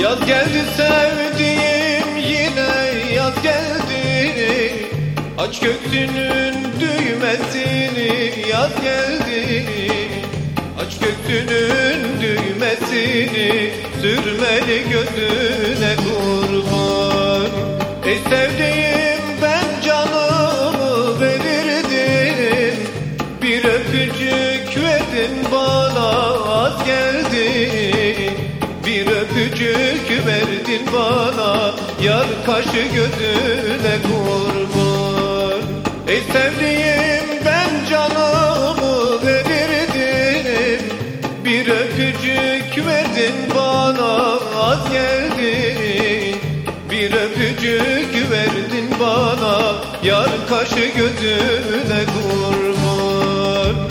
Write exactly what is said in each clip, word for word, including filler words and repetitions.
Yaz geldi sevdiğim, yine yaz geldi. Aç gökyüzünün düğmesini, yaz geldi. Aç gökyüzünün düğmesini, sürmeli gözüne kurban. Ey sevdiğim, ben canımı verirdim. Bir öpücük verdin bana, az geldi. Bir öpücük verdin bana, yar kaşı gözüne kurban. Ey sevdiğim, ben canımı verirdim. Bir öpücük verdin bana, az geldi. Bir öpücük verdin bana, yar kaşı gözüne kurban.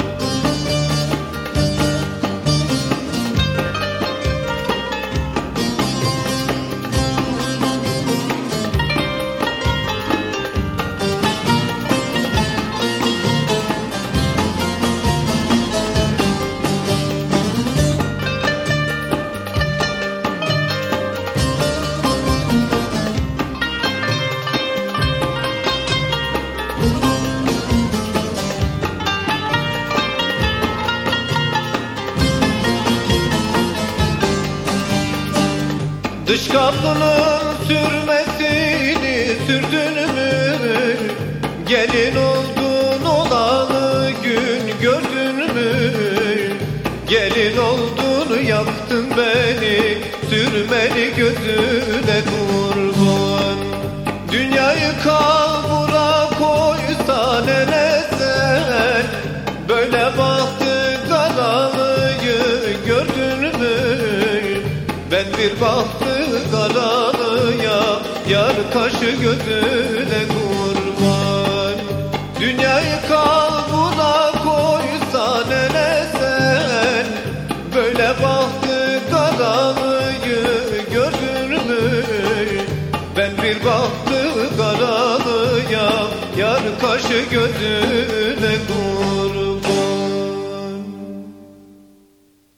Dış kapının sürmesini sürdün mü? Gelin oldun olalı gün gördün mü? Gelin oldun, yaktın beni, sürmeli gözüne kurban. Dünyayı kalbura koysa ne sen, böyle bahtı karalıyı gördün mü? Ben bir bahtı karalıya, yar kaşı gözü